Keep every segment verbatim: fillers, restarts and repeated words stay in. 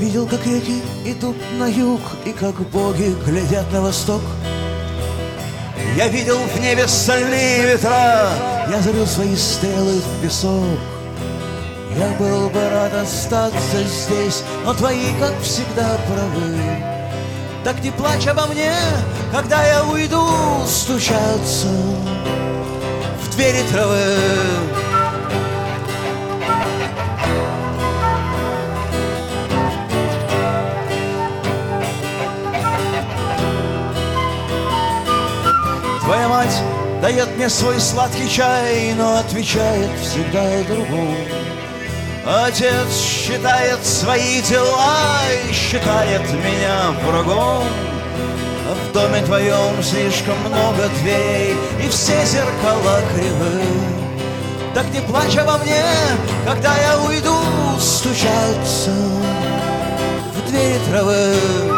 видел, как реки идут на юг, и как боги глядят на восток. Я видел в небе стальные ветра, я зарыл свои стрелы в песок. Я был бы рад остаться здесь, но твои, как всегда, правы. Так не плачь обо мне, когда я уйду, стучаться в двери травы. Твоя мать дает мне свой сладкий чай, но отвечает всегда другому. Отец считает свои дела и считает меня врагом. В доме твоем слишком много дверей, и все зеркала кривы. Так не плачь обо мне, когда я уйду, стучаться в двери травы.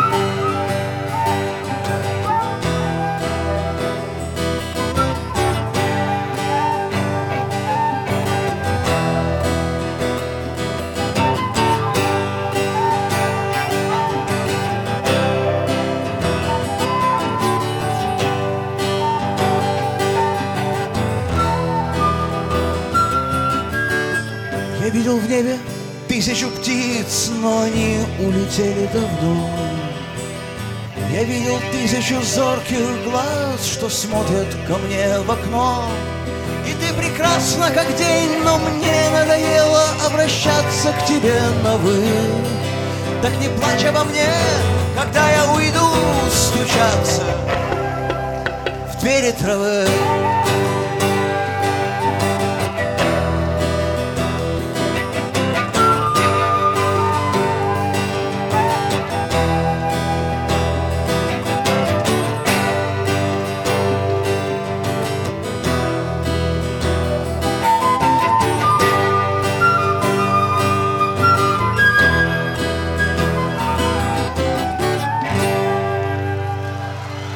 Я видел в небе тысячу птиц, но они улетели давно. Я видел тысячу зорких глаз, что смотрят ко мне в окно. И ты прекрасна, как день, но мне надоело обращаться к тебе на «вы». Так не плачь обо мне, когда я уйду, стучаться в двери травы.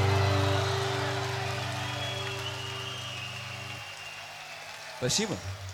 Спасибо.